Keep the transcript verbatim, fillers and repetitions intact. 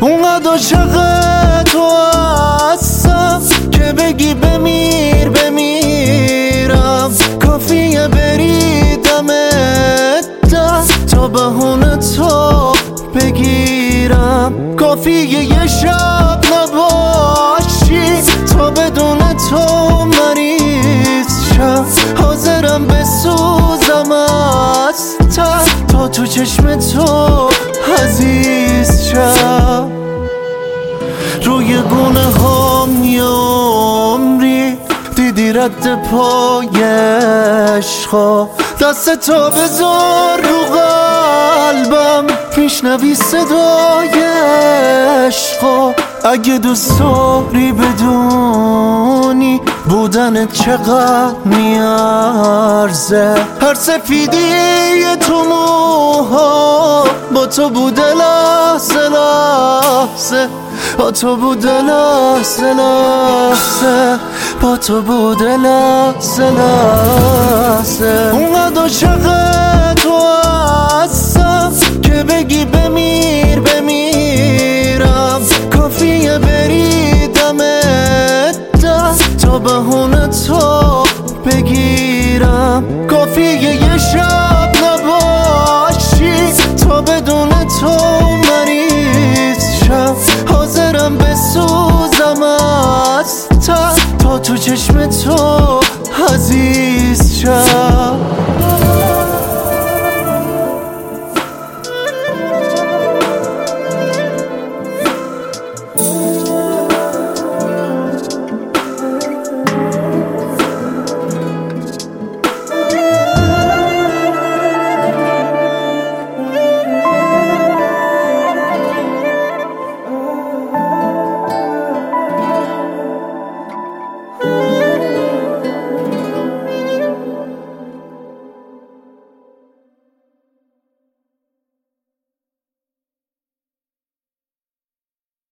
اونقدر عاشق تو هستم که بگی بمیر بمیرم، کافیه بری دمت دست تا بهونه تو بگیرم، کافیه یه شب نباشی تا بدون تو مریض شم، حاضرم بسوزم از ته تا تو چشم تو عزیز شم. روی گونه هم یه عمری دیدی رد پای عشقا، دست تا بذار رو قلبم میشنوی صدای عشقا، اگه دوست داری بدونی بودنت چقدر میارزه، هر سفیدی تو موها با تو بوده لحظه لحظه، با تو بوده لحظه لحظه، با تو بوده لحظه لحظه. اونقدر عاشق تو هست